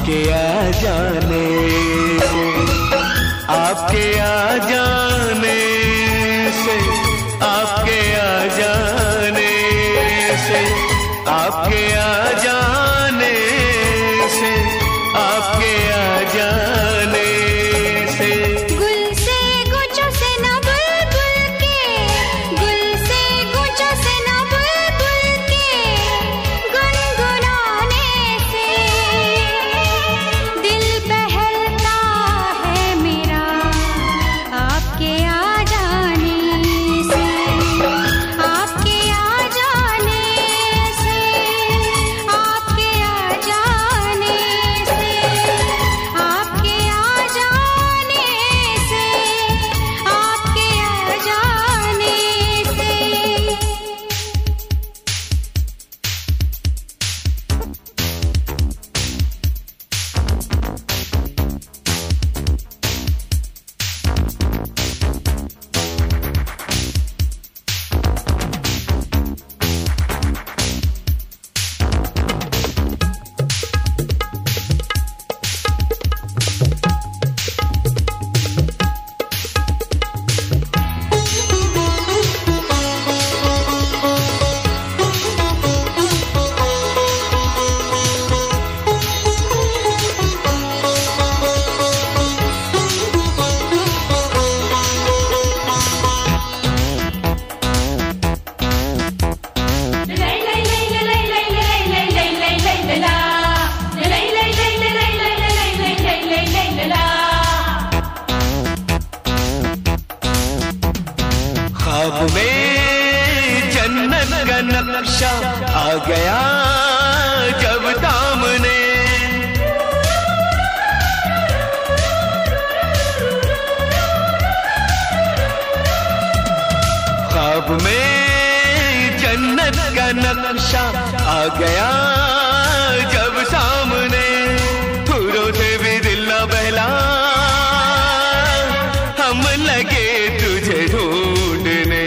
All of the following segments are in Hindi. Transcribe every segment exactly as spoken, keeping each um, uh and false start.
आपके आ जाने से, आपके आ जाने से, आपके आ जाने से, आपके आ जाने से, आपके आ जाने से। गुल से गुच्छों से ना बुलबुल के, गुल से गुच्छों से ना बुलबुल के गुनगुनाने से दिल बहलता है मेरा आपके आ जाने से, आपके आ जाने से, आपके आ जाने से, आपके आ जाने से, आपके आ जाने से। ख्वाब में जन्नत का नक्शा आ गया जब दामने, ख्वाब में जन्नत का नक्शा आ गया जब सामने, फूलों से भी दिल न बहला, हम लगे तुझे ढूंढने।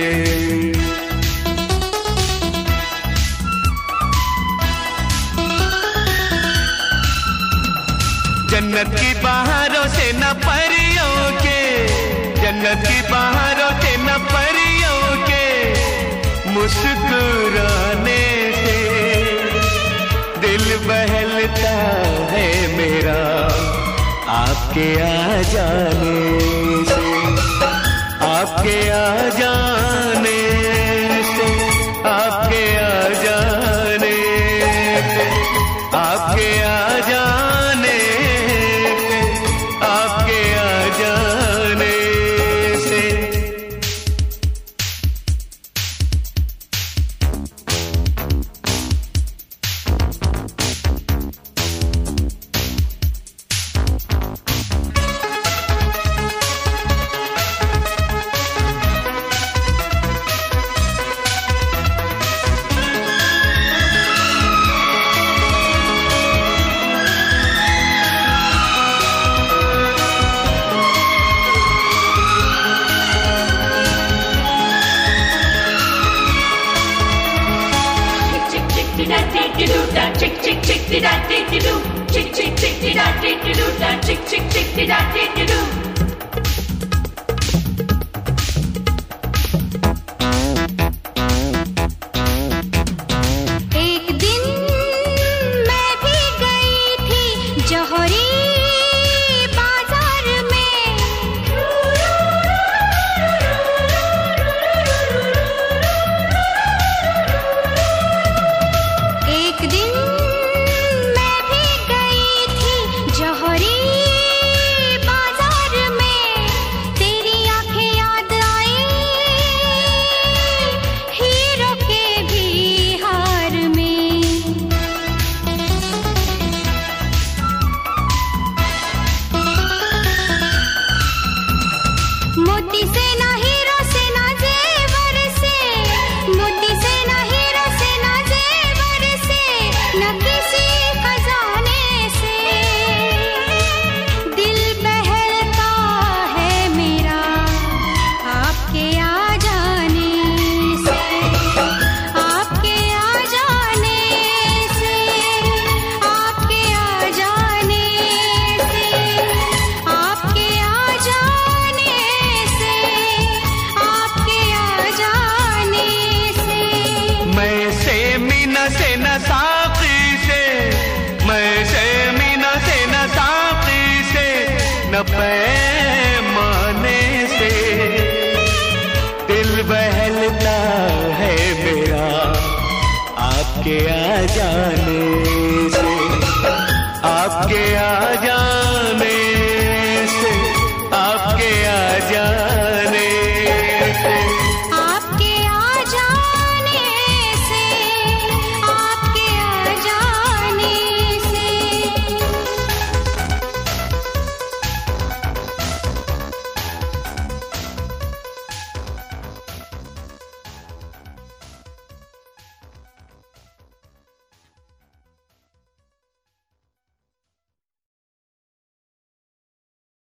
जन्नत की बहारों से न परियों के, जन्नत की बहारों से न परियों के मुस्कुराने से दिल बहलता है मेरा आपके आ जाने से, आपके आ जाने से, आपके आ जाने से, आपके आ जाने से, आपके आ जाने से। Chick chick chick did I did you do? Chick chick chick did I did you do? Chick chick chick did I did you do? एक दिन मैं भी गई थी जौहरी बाजार में, एक दिन मैं भी गई थी जौहरी बाजार पैमाने से दिल बहलता है मेरा आपके आ जाने